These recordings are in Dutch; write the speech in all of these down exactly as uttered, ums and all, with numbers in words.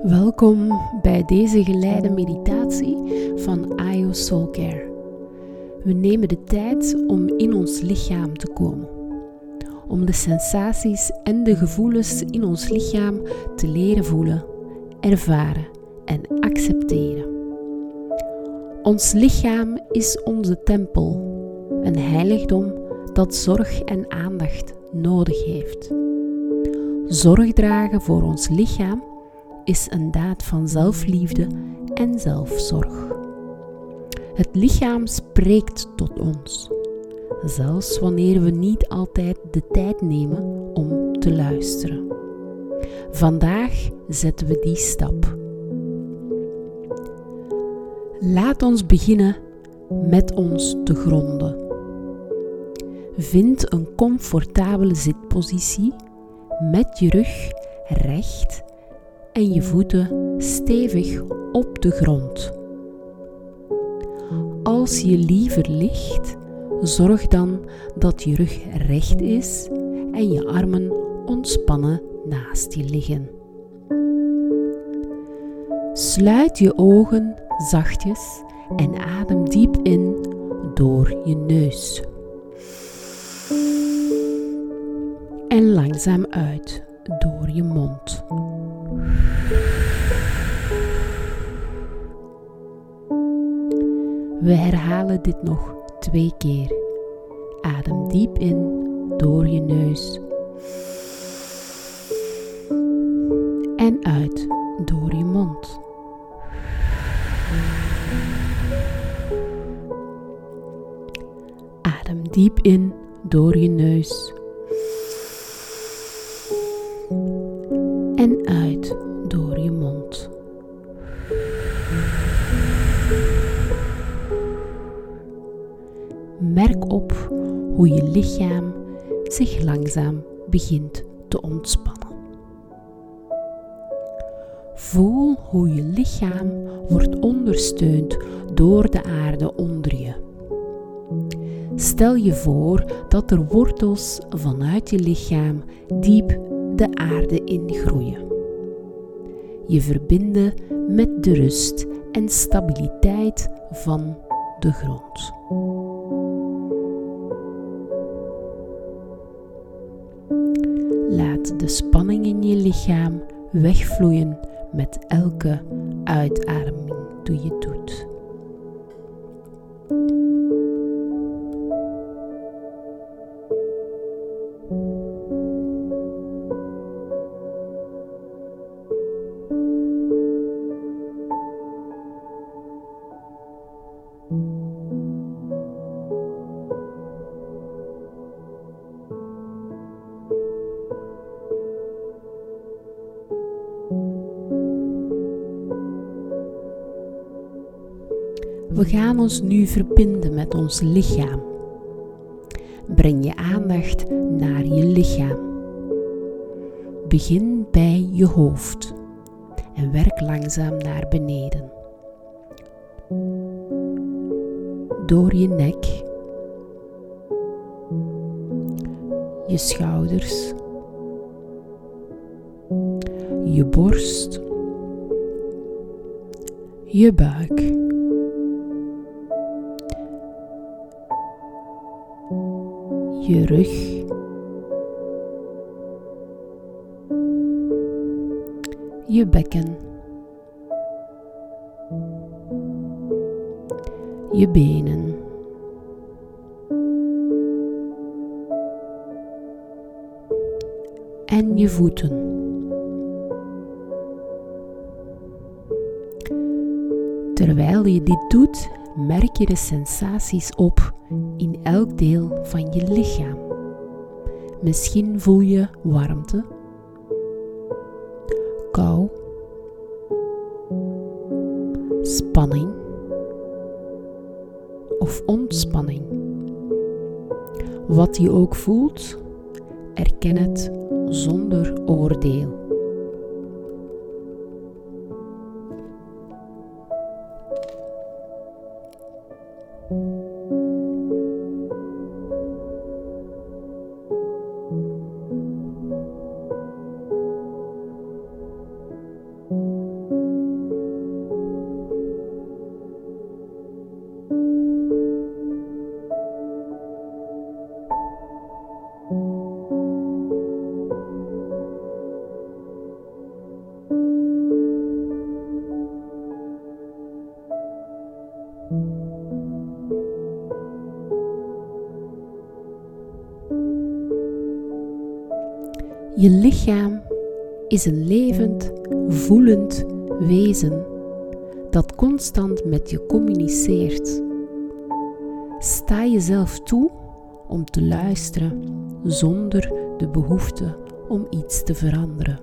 Welkom bij deze geleide meditatie van Ayo Soul Care. We nemen de tijd om in ons lichaam te komen. Om de sensaties en de gevoelens in ons lichaam te leren voelen, ervaren en accepteren. Ons lichaam is onze tempel, een heiligdom dat zorg en aandacht nodig heeft. Zorg dragen voor ons lichaam is een daad van zelfliefde en zelfzorg. Het lichaam spreekt tot ons, zelfs wanneer we niet altijd de tijd nemen om te luisteren. Vandaag zetten we die stap. Laat ons beginnen met ons te gronden. Vind een comfortabele zitpositie met je rug recht en je voeten stevig op de grond. Als je liever ligt, zorg dan dat je rug recht is en je armen ontspannen naast je liggen. Sluit je ogen zachtjes en adem diep in door je neus. En langzaam uit door je mond. We herhalen dit nog twee keer. Adem diep in door je neus. En uit door je mond. Adem diep in door je neus. En uit door je mond. Merk op hoe je lichaam zich langzaam begint te ontspannen. Voel hoe je lichaam wordt ondersteund door de aarde onder je. Stel je voor dat er wortels vanuit je lichaam diep de aarde ingroeien. Je verbinden met de rust en stabiliteit van de grond. Laat de spanning in je lichaam wegvloeien met elke uitademing die je doet. We gaan ons nu verbinden met ons lichaam. Breng je aandacht naar je lichaam. Begin bij je hoofd en werk langzaam naar beneden. Door je nek, je schouders, je borst, je buik. Je rug, je bekken, je benen, en je voeten. Terwijl je dit doet, merk je de sensaties op in elk deel van je lichaam. Misschien voel je warmte, kou, spanning of ontspanning. Wat je ook voelt, erken het zonder oordeel. Je lichaam is een levend, voelend wezen dat constant met je communiceert. Sta jezelf toe om te luisteren zonder de behoefte om iets te veranderen.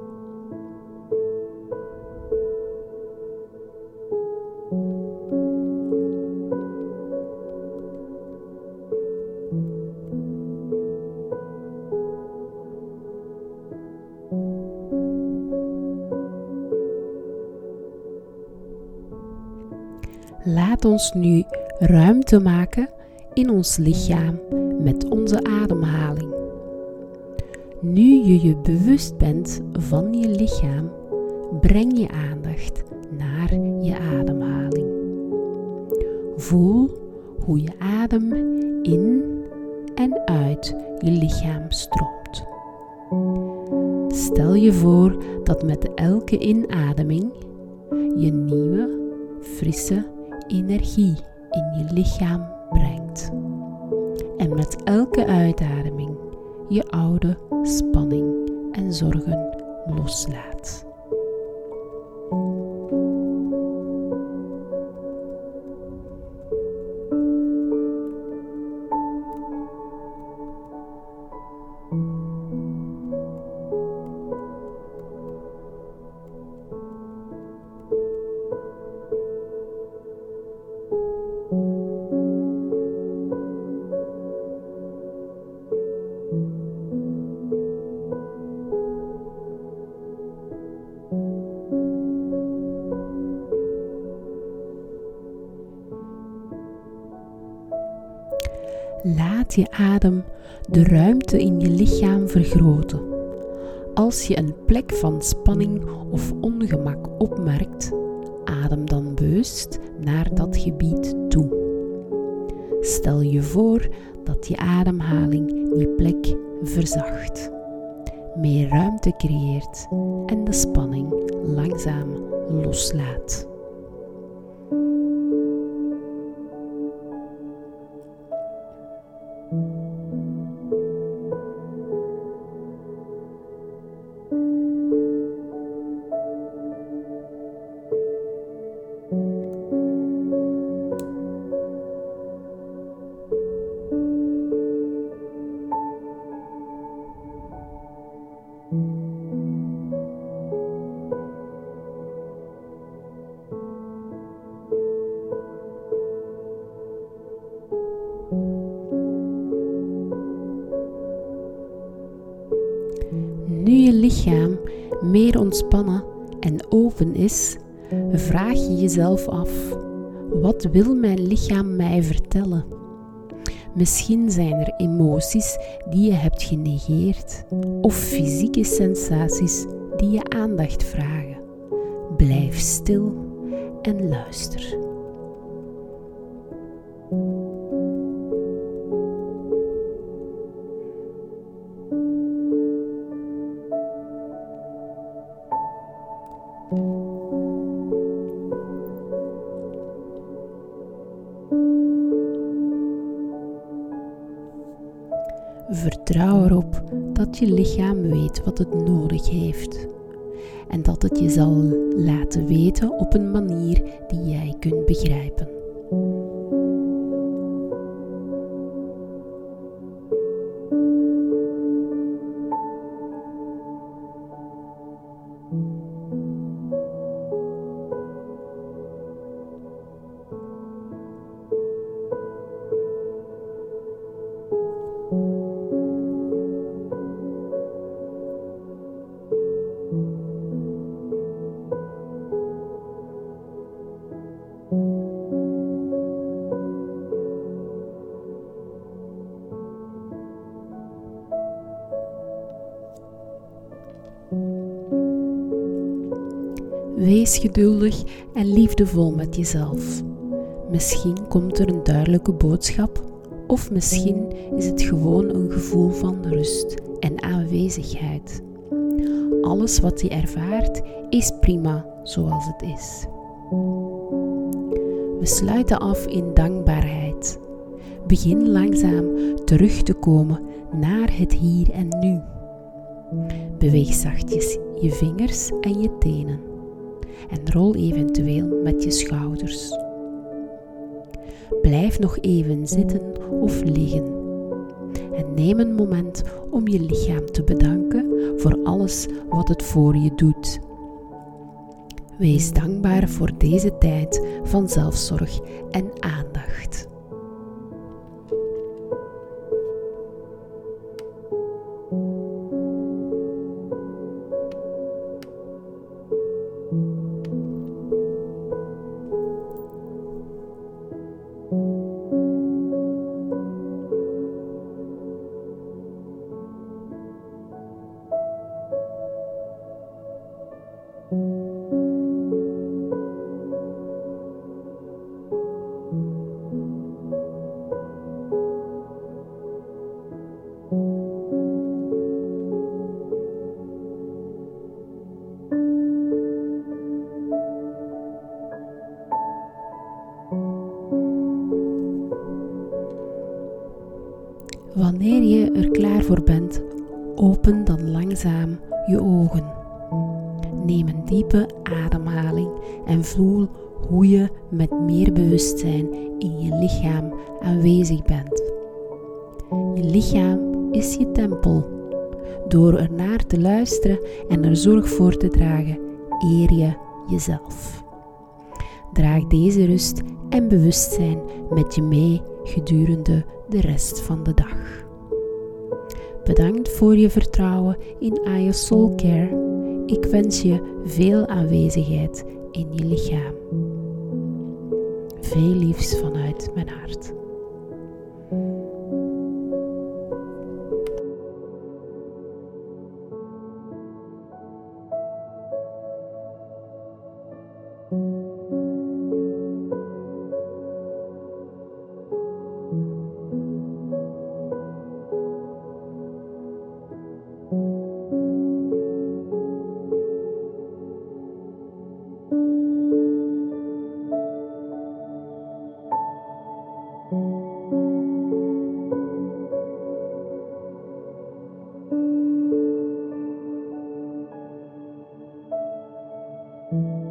Laat ons nu ruimte maken in ons lichaam met onze ademhaling. Nu je je bewust bent van je lichaam, breng je aandacht naar je ademhaling. Voel hoe je adem in en uit je lichaam stroomt. Stel je voor dat met elke inademing je nieuwe, frisse energie in je lichaam brengt. En met elke uitademing je oude spanning en zorgen loslaat. Laat je adem de ruimte in je lichaam vergroten. Als je een plek van spanning of ongemak opmerkt, adem dan bewust naar dat gebied toe. Stel je voor dat je ademhaling die plek verzacht, meer ruimte creëert en de spanning langzaam loslaat. Nu je lichaam meer ontspannen en open is, vraag je jezelf af: wat wil mijn lichaam mij vertellen? Misschien zijn er emoties die je hebt genegeerd of fysieke sensaties die je aandacht vragen. Blijf stil en luister. Vertrouw erop dat je lichaam weet wat het nodig heeft en dat het je zal laten weten op een manier die jij kunt begrijpen. Wees geduldig en liefdevol met jezelf. Misschien komt er een duidelijke boodschap, of misschien is het gewoon een gevoel van rust en aanwezigheid. Alles wat je ervaart is prima zoals het is. We sluiten af in dankbaarheid. Begin langzaam terug te komen naar het hier en nu. Beweeg zachtjes je vingers en je tenen en rol eventueel met je schouders. Blijf nog even zitten of liggen en neem een moment om je lichaam te bedanken voor alles wat het voor je doet. Wees dankbaar voor deze tijd van zelfzorg en aandacht. Wanneer je er klaar voor bent, open dan langzaam je ogen. Neem een diepe ademhaling en voel hoe je met meer bewustzijn in je lichaam aanwezig bent. Je lichaam is je tempel. Door er naar te luisteren en er zorg voor te dragen, eer je jezelf. Draag deze rust en bewustzijn met je mee gedurende de rest van de dag. Bedankt voor je vertrouwen in Aya Soul Care. Ik wens je veel aanwezigheid in je lichaam. Veel liefs vanuit mijn hart. Thank you.